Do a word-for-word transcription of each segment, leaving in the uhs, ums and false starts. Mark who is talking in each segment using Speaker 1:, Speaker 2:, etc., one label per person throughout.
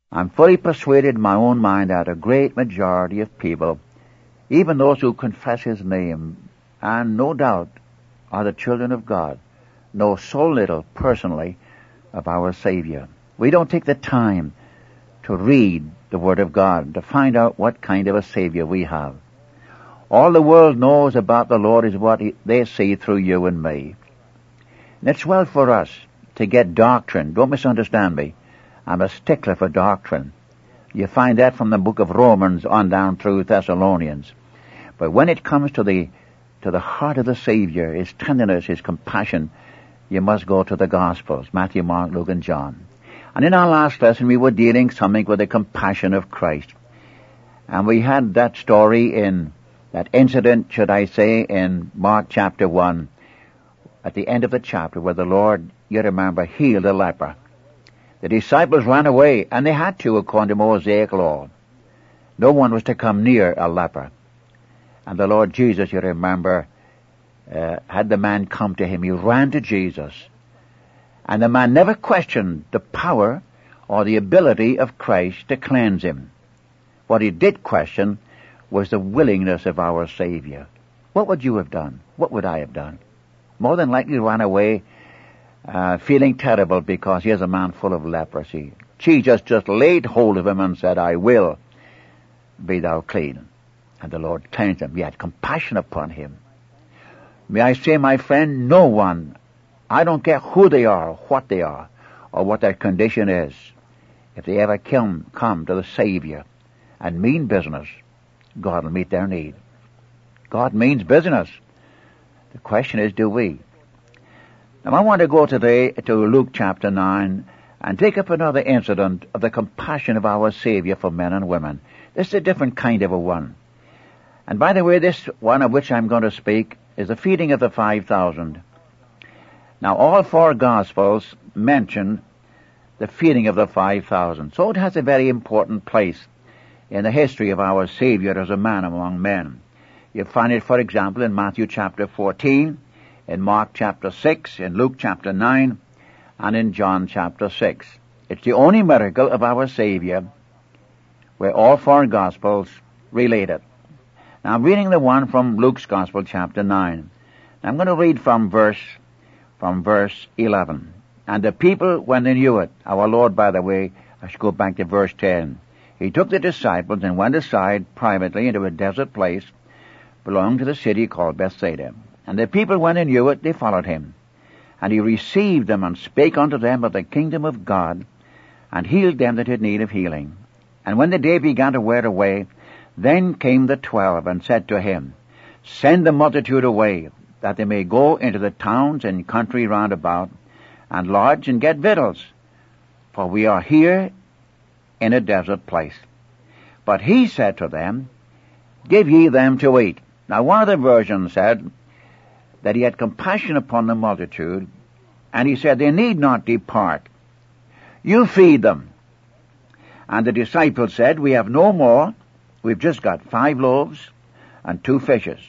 Speaker 1: I'm fully persuaded in my own mind that a great majority of people, even those who confess His name, and no doubt are the children of God, know so little personally of our Savior. We don't take the time to read the Word of God, to find out what kind of a Savior we have. All the world knows about the Lord is what they see through you and me. And it's well for us to get doctrine. Don't misunderstand me. I'm a stickler for doctrine. You find that from the book of Romans on down through Thessalonians. But when it comes to the to the heart of the Savior, His tenderness, His compassion, you must go to the Gospels, Matthew, Mark, Luke, and John. And in our last lesson, we were dealing something with the compassion of Christ. And we had that story in, that incident, should I say, in Mark chapter one, at the end of the chapter, where the Lord, you remember, healed a leper. The disciples ran away, and they had to, according to Mosaic law. No one was to come near a leper. And the Lord Jesus, you remember, uh, had the man come to Him. He ran to Jesus. And the man never questioned the power or the ability of Christ to cleanse him. What he did question was the willingness of our Savior. What would you have done? What would I have done? More than likely ran away uh, feeling terrible because here's a man full of leprosy. Jesus just laid hold of him and said, I will be thou clean. And the Lord cleansed him. He had compassion upon him. May I say, my friend, no one, I don't care who they are, or what they are, or what their condition is, if they ever come, come to the Savior and mean business, God will meet their need. God means business. The question is, do we? Now I want to go today to Luke chapter nine and take up another incident of the compassion of our Savior for men and women. This is a different kind of a one. And by the way, this one of which I'm going to speak is the feeding of the five thousand. Now all four Gospels mention the feeding of the five thousand. So it has a very important place in the history of our Savior as a man among men. You find it, for example, in Matthew chapter fourteen, in Mark chapter six, in Luke chapter nine, and in John chapter six. It's the only miracle of our Savior where all four Gospels relate it. Now I'm reading the one from Luke's Gospel chapter nine. I'm going to read from verse, from verse eleven. And the people, when they knew it, our Lord, by the way, I should go back to verse ten. He took the disciples and went aside privately into a desert place belonging to the city called Bethsaida. And the people, when they knew it, they followed him. And he received them and spake unto them of the kingdom of God, and healed them that had need of healing. And when the day began to wear away, then came the twelve, and said to him, Send the multitude away, that they may go into the towns and country round about, and lodge and get victuals, for we are here in a desert place. But he said to them, Give ye them to eat. Now one of the versions said that he had compassion upon the multitude, and he said, They need not depart. You feed them. And the disciples said, We have no more. We've just got five loaves and two fishes.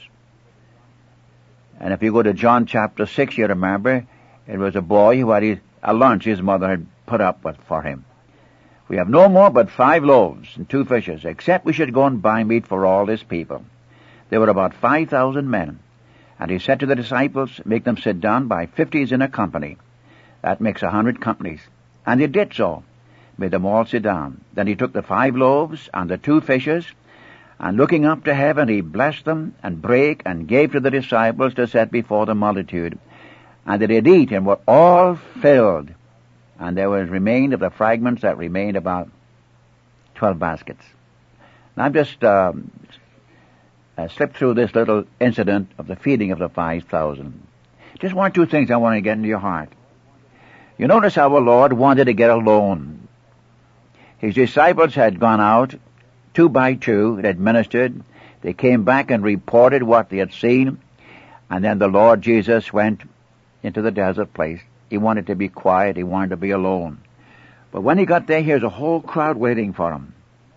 Speaker 1: And if you go to John chapter six, you remember, it was a boy who had his, a lunch his mother had put up with for him. We have no more but five loaves and two fishes, except we should go and buy meat for all this people. There were about five thousand men. And he said to the disciples, Make them sit down by fifties in a company. That makes a hundred companies. And they did so. Made them all sit down. Then he took the five loaves and the two fishes, and looking up to heaven, he blessed them and brake and gave to the disciples to set before the multitude. And they did eat and were all filled. And there was remained of the fragments that remained about twelve baskets. And I've just um, uh, slipped through this little incident of the feeding of the five thousand. Just one or two things I want to get into your heart. You notice our Lord wanted to get alone. His disciples had gone out two by two, had administered. They came back and reported what they had seen. And then the Lord Jesus went into the desert place. He wanted to be quiet. He wanted to be alone. But when he got there, here's a whole crowd waiting for him.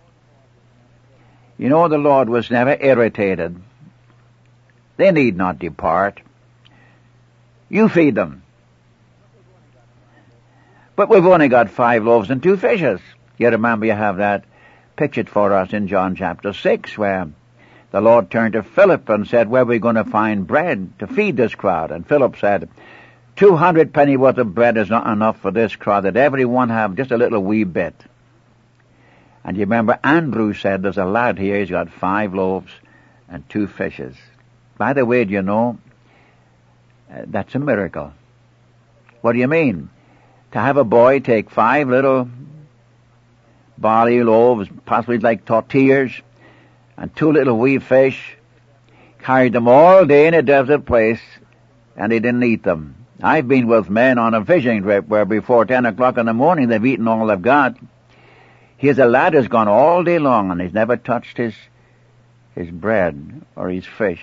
Speaker 1: You know, the Lord was never irritated. They need not depart. You feed them. But we've only got five loaves and two fishes. You remember you have that pictured for us in John chapter six, where the Lord turned to Philip and said, where are we going to find bread to feed this crowd? And Philip said, two hundred penny worth of bread is not enough for this crowd, that every one have just a little wee bit. And you remember Andrew said, there's a lad here, he's got five loaves and two fishes. By the way, do you know, uh, that's a miracle. What do you mean? To have a boy take five little barley loaves, possibly like tortillas, and two little wee fish, carried them all day in a desert place, and he didn't eat them. I've been with men on a fishing trip where before ten o'clock in the morning they've eaten all they've got. Here's a lad who's gone all day long and he's never touched his his bread or his fish.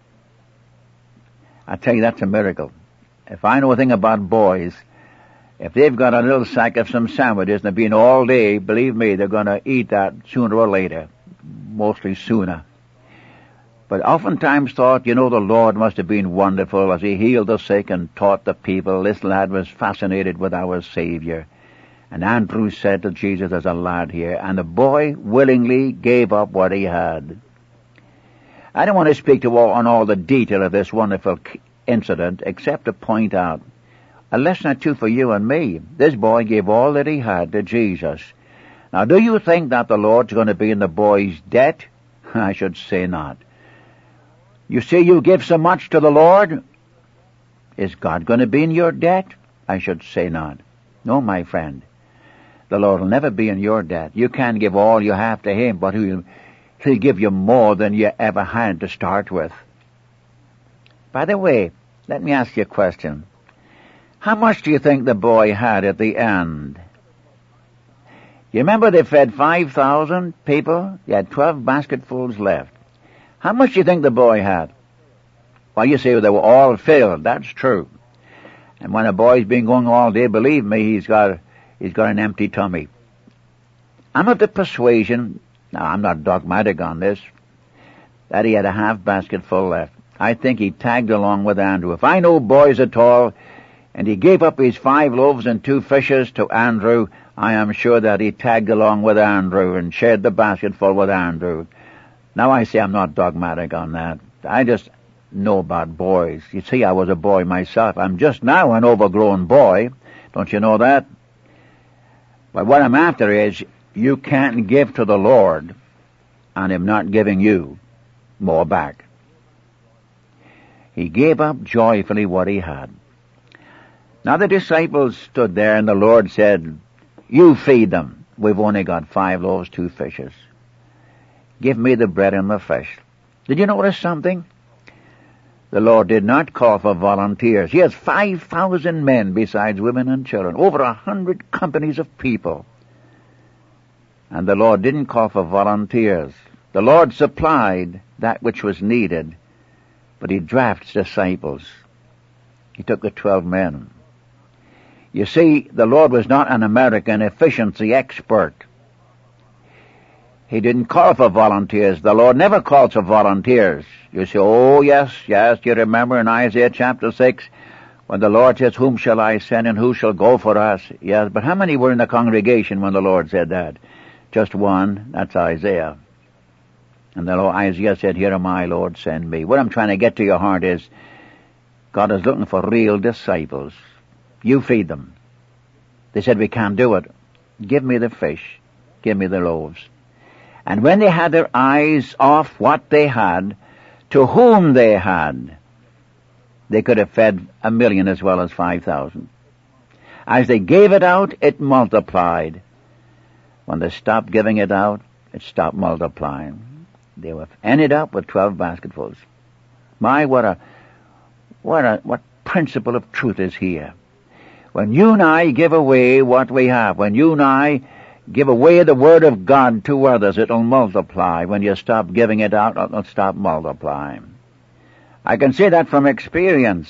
Speaker 1: I tell you, that's a miracle. If I know a thing about boys, if they've got a little sack of some sandwiches and they've been all day, believe me, they're going to eat that sooner or later. Mostly sooner. But oftentimes thought, you know, the Lord must have been wonderful as he healed the sick and taught the people. This lad was fascinated with our Savior. And Andrew said to Jesus, there's a lad here. And the boy willingly gave up what he had. I don't want to speak to all, on all the detail of this wonderful incident, except to point out a lesson or two for you and me. This boy gave all that he had to Jesus. Now, do you think that the Lord's going to be in the boy's debt? I should say not. You see, you give so much to the Lord. Is God going to be in your debt? I should say not. No, my friend. The Lord will never be in your debt. You can give all you have to Him, but He'll, he'll give you more than you ever had to start with. By the way, let me ask you a question. How much do you think the boy had at the end? You remember they fed five thousand people? He had twelve basketfuls left. How much do you think the boy had? Well, you say they were all filled. That's true. And when a boy's been going all day, believe me, he's got he's got an empty tummy. I'm of the persuasion, now I'm not dogmatic on this, that he had a half basket full left. I think he tagged along with Andrew. If I know boys at all, and he gave up his five loaves and two fishes to Andrew, I am sure that he tagged along with Andrew and shared the basketful with Andrew. Now I say I'm not dogmatic on that. I just know about boys. You see, I was a boy myself. I'm just now an overgrown boy. Don't you know that? But what I'm after is, you can't give to the Lord and Him not giving you more back. He gave up joyfully what he had. Now the disciples stood there and the Lord said, you feed them. We've only got five loaves, two fishes. Give me the bread and the fish. Did you notice something? The Lord did not call for volunteers. He has five thousand men besides women and children, over a hundred companies of people. And the Lord didn't call for volunteers. The Lord supplied that which was needed, but He drafts disciples. He took the twelve men. You see, the Lord was not an American efficiency expert. He didn't call for volunteers. The Lord never calls for volunteers. You say, oh yes, yes, you remember in Isaiah chapter six, when the Lord says, whom shall I send and who shall go for us? Yes, but how many were in the congregation when the Lord said that? Just one, that's Isaiah. And the Lord, Isaiah said, here am I, Lord, send me. What I'm trying to get to your heart is, God is looking for real disciples. You feed them. They said, we can't do it. Give me the fish. Give me the loaves. And when they had their eyes off what they had, to whom they had, they could have fed a million as well as five thousand. As they gave it out, it multiplied. When they stopped giving it out, it stopped multiplying. They were ended up with twelve basketfuls. My, what a, what a, what principle of truth is here. When you and I give away what we have, when you and I give away the Word of God to others, it'll multiply. When you stop giving it out, it'll stop multiplying. I can say that from experience.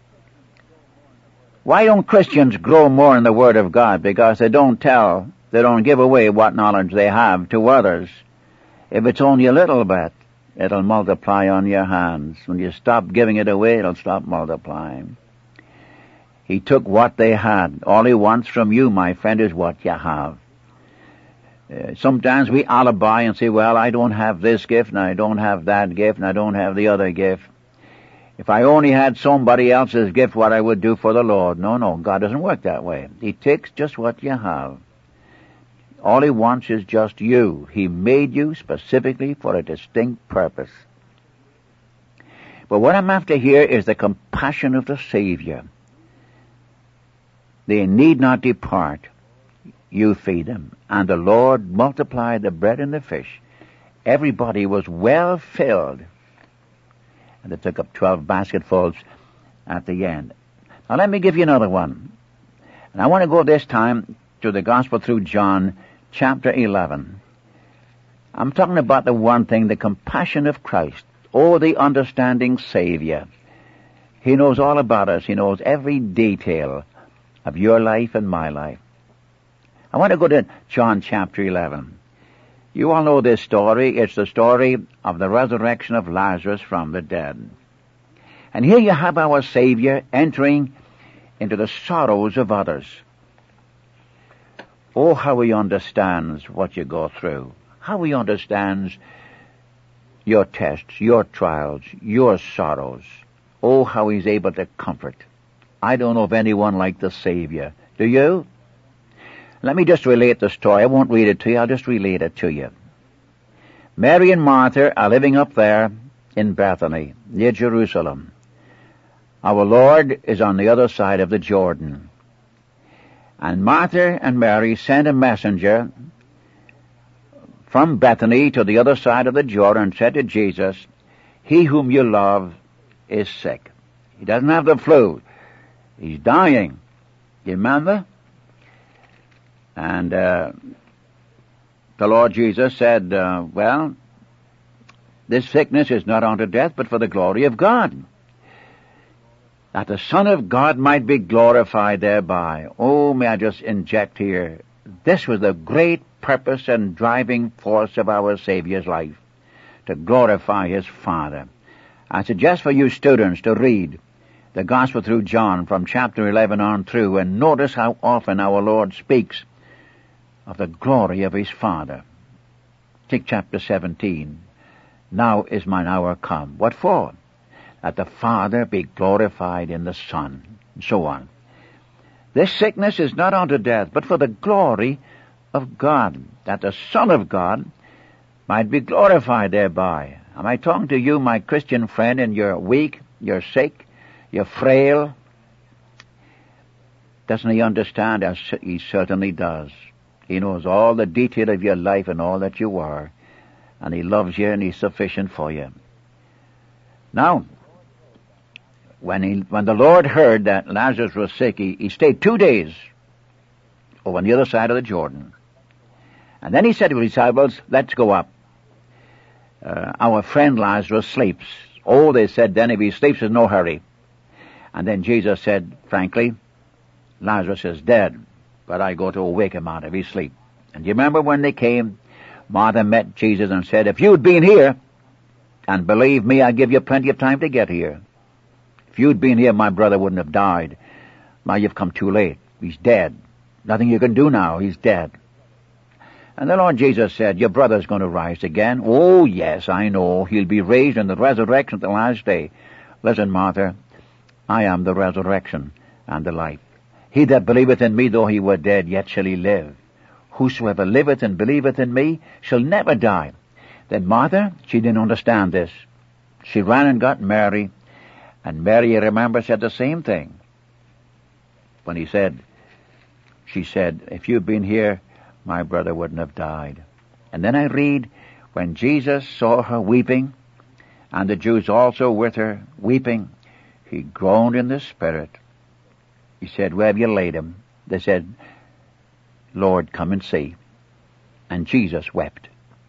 Speaker 1: Why don't Christians grow more in the Word of God? Because they don't tell, they don't give away what knowledge they have to others. If it's only a little bit, it'll multiply on your hands. When you stop giving it away, it'll stop multiplying. He took what they had. All He wants from you, my friend, is what you have. Uh, sometimes we alibi and say, well, I don't have this gift, and I don't have that gift, and I don't have the other gift. If I only had somebody else's gift, what I would do for the Lord. No, no, God doesn't work that way. He takes just what you have. All He wants is just you. He made you specifically for a distinct purpose. But what I'm after here is the compassion of the Savior. They need not depart. You feed them. And the Lord multiplied the bread and the fish. Everybody was well filled. And they took up twelve basketfuls at the end. Now let me give you another one. And I want to go this time to the Gospel through John, chapter eleven. I'm talking about the one thing, the compassion of Christ. Oh, the understanding Savior. He knows all about us. He knows every detail of your life and my life. I want to go to John chapter eleven. You all know this story. It's the story of the resurrection of Lazarus from the dead. And here you have our Savior entering into the sorrows of others. Oh, how He understands what you go through. How He understands your tests, your trials, your sorrows. Oh, how He's able to comfort. I don't know of anyone like the Savior. Do you? Let me just relate the story. I won't read it to you. I'll just relate it to you. Mary and Martha are living up there in Bethany, near Jerusalem. Our Lord is on the other side of the Jordan. And Martha and Mary sent a messenger from Bethany to the other side of the Jordan and said to Jesus, "He whom you love is sick." He doesn't have the flu. He's dying. You remember? And uh, the Lord Jesus said, uh, well, this sickness is not unto death, but for the glory of God, that the Son of God might be glorified thereby. Oh, may I just inject here, this was the great purpose and driving force of our Savior's life, to glorify His Father. I suggest for you students to read the Gospel through John from chapter eleven on through, and notice how often our Lord speaks of the glory of His Father. Take chapter seventeen. Now is mine hour come. What for? That the Father be glorified in the Son, and so on. This sickness is not unto death, but for the glory of God, that the Son of God might be glorified thereby. Am I talking to you, my Christian friend, and you're weak, you're sick, you're frail? Doesn't He understand? He certainly does. He knows all the detail of your life and all that you are. And He loves you and He's sufficient for you. Now, when he, when the Lord heard that Lazarus was sick, he, he stayed two days over on the other side of the Jordan. And then He said to His disciples, let's go up. Uh, our friend Lazarus sleeps. Oh, they said then, if he sleeps, there's no hurry. And then Jesus said, frankly, Lazarus is dead, but I go to awake him out of his sleep. And you remember when they came, Martha met Jesus and said, if you'd been here, and believe me, I give you plenty of time to get here. If you'd been here, my brother wouldn't have died. Now you've come too late. He's dead. Nothing you can do now. He's dead. And the Lord Jesus said, your brother's going to rise again. Oh, yes, I know. He'll be raised in the resurrection at the last day. Listen, Martha, I am the resurrection and the life. He that believeth in me, though he were dead, yet shall he live. Whosoever liveth and believeth in me shall never die. Then Martha, she didn't understand this. She ran and got Mary, and Mary, you remember, said the same thing. When he said, she said, if you'd been here, my brother wouldn't have died. And then I read, when Jesus saw her weeping, and the Jews also with her weeping, he groaned in the spirit. He said, where have you laid him? They said, Lord, come and see. And Jesus wept.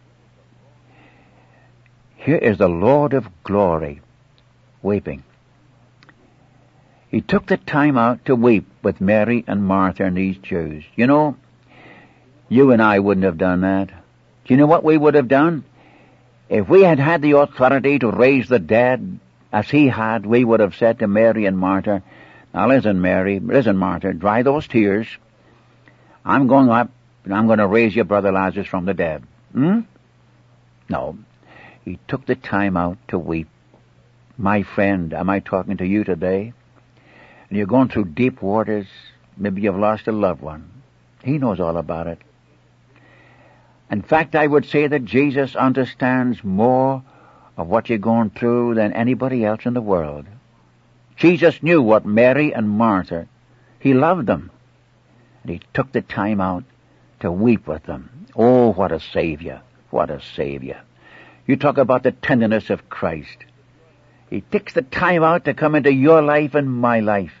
Speaker 1: Here is the Lord of glory weeping. He took the time out to weep with Mary and Martha and these Jews. You know, you and I wouldn't have done that. Do you know what we would have done? If we had had the authority to raise the dead, as he had, we would have said to Mary and Martha, now listen, Mary, listen, Martha, dry those tears. I'm going up I'm going to raise your brother Lazarus from the dead. Hmm? No. He took the time out to weep. My friend, am I talking to you today? And you're going through deep waters. Maybe you've lost a loved one. He knows all about it. In fact, I would say that Jesus understands more of what you're going through than anybody else in the world. Jesus knew what Mary and Martha, he loved them. And he took the time out to weep with them. Oh, what a Savior. What a Savior. You talk about the tenderness of Christ. He takes the time out to come into your life and my life.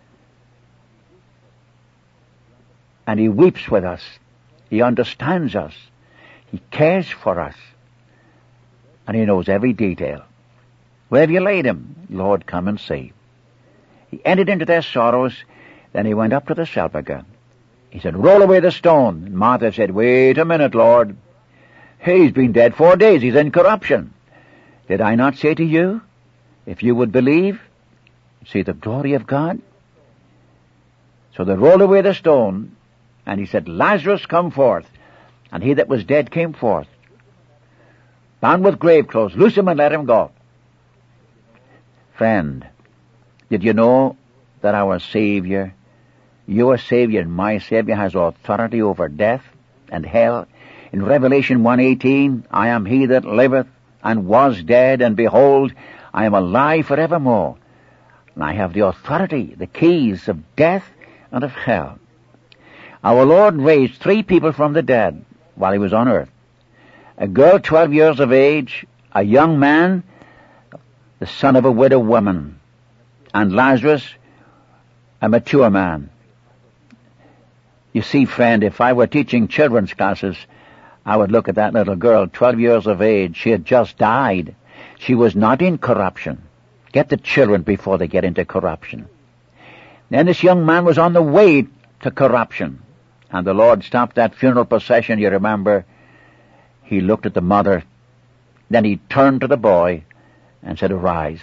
Speaker 1: And he weeps with us. He understands us. He cares for us. And he knows every detail. Where have you laid him? Lord, come and see. He entered into their sorrows. Then he went up to the sepulchre. He said, roll away the stone. And Martha said, wait a minute, Lord. He's been dead four days. He's in corruption. Did I not say to you, if you would believe, see the glory of God? So they rolled away the stone, and he said, Lazarus, come forth. And he that was dead came forth, bound with grave clothes. Loose him and let him go. Friend, did you know that our Savior, your Savior and my Savior, has authority over death and hell? In Revelation one eighteen, I am he that liveth and was dead, and behold, I am alive forevermore. And I have the authority, the keys of death and of hell. Our Lord raised three people from the dead while he was on earth. A girl twelve years of age, a young man, the son of a widow woman, and Lazarus, a mature man. You see, friend, if I were teaching children's classes, I would look at that little girl, twelve years of age. She had just died. She was not in corruption. Get the children before they get into corruption. Then this young man was on the way to corruption. And the Lord stopped that funeral procession, you remember. He looked at the mother. Then he turned to the boy and said, arise.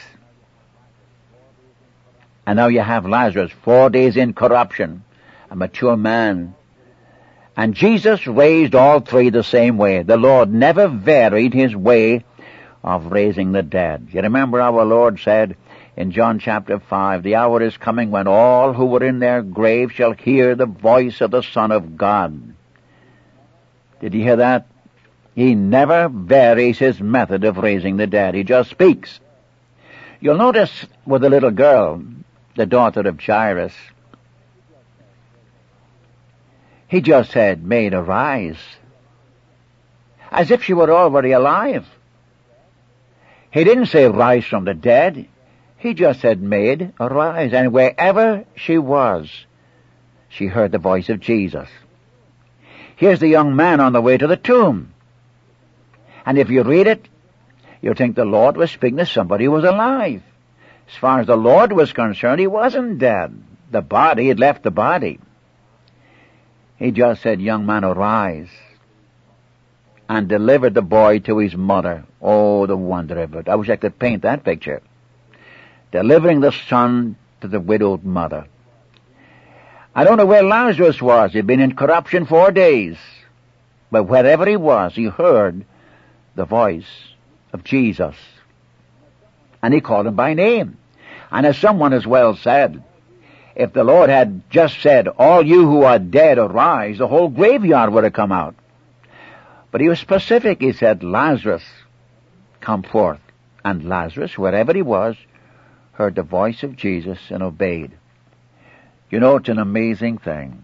Speaker 1: And now you have Lazarus, four days in corruption, a mature man. And Jesus raised all three the same way. The Lord never varied his way of raising the dead. You remember our Lord said in John chapter five, the hour is coming when all who were in their grave shall hear the voice of the Son of God. Did you hear that? He never varies his method of raising the dead. He just speaks. You'll notice with the little girl, the daughter of Jairus, he just said, maid, arise, as if she were already alive. He didn't say, rise from the dead. He just said, maid, arise. And wherever she was, she heard the voice of Jesus. Here's the young man on the way to the tomb. And if you read it, you'll think the Lord was speaking to somebody who was alive. As far as the Lord was concerned, he wasn't dead. The body had left the body. He just said, young man, arise, and delivered the boy to his mother. Oh, the wonder of it. I wish I could paint that picture. Delivering the son to the widowed mother. I don't know where Lazarus was. He'd been in corruption four days. But wherever he was, he heard the voice of Jesus. And he called him by name. And as someone has well said, if the Lord had just said, all you who are dead arise, the whole graveyard would have come out. But he was specific. He said, Lazarus, come forth. And Lazarus, wherever he was, heard the voice of Jesus and obeyed. You know, it's an amazing thing.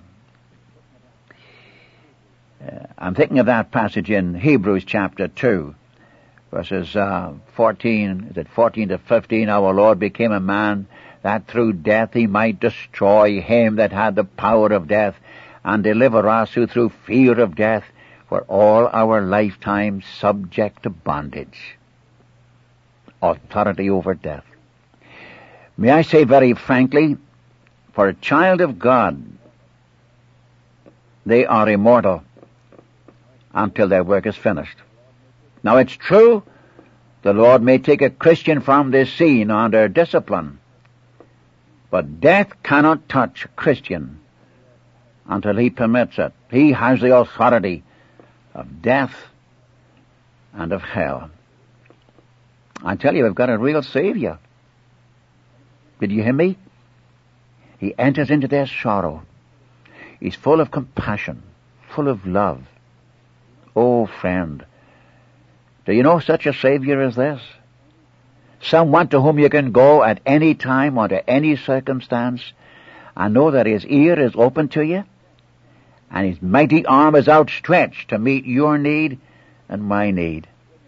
Speaker 1: Uh, I'm thinking of that passage in Hebrews chapter two, verses uh, fourteen, is it fourteen to fifteen? Our Lord became a man that through death he might destroy him that had the power of death, and deliver us who through fear of death were all our lifetime subject to bondage. Authority over death. May I say very frankly, for a child of God, they are immortal until their work is finished. Now it's true, the Lord may take a Christian from this scene under discipline, but death cannot touch a Christian until He permits it. He has the authority of death and of hell. I tell you, we've got a real Savior. Did you hear me? He enters into their sorrow. He's full of compassion, full of love. Oh, friend, do you know such a Savior as this? Someone to whom you can go at any time, under any circumstance, and know that His ear is open to you, and His mighty arm is outstretched to meet your need and my need.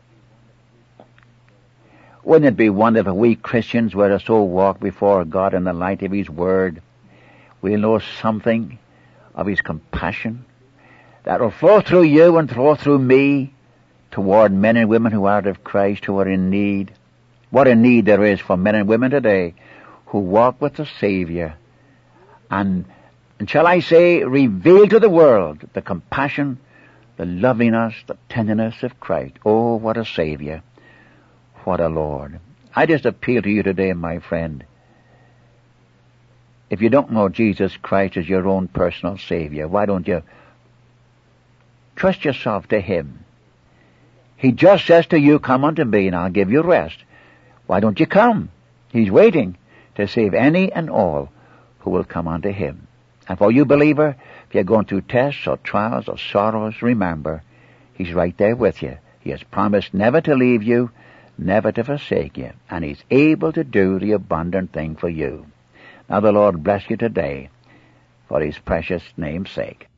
Speaker 1: Wouldn't it be wonderful if we Christians were to so walk before God in the light of His Word? We'll know something of His compassion that will flow through you and flow through me toward men and women who are out of Christ, who are in need. What a need there is for men and women today who walk with the Savior and, and shall I say, reveal to the world the compassion, the loveliness, the tenderness of Christ. Oh, what a Savior. What a Lord. I just appeal to you today, my friend. If you don't know Jesus Christ as your own personal Savior, why don't you trust yourself to Him? He just says to you, come unto me and I'll give you rest. Why don't you come? He's waiting to save any and all who will come unto Him. And for you, believer, if you're going through tests or trials or sorrows, remember, He's right there with you. He has promised never to leave you, never to forsake you, and He's able to do the abundant thing for you. Now the Lord bless you today for His precious name's sake.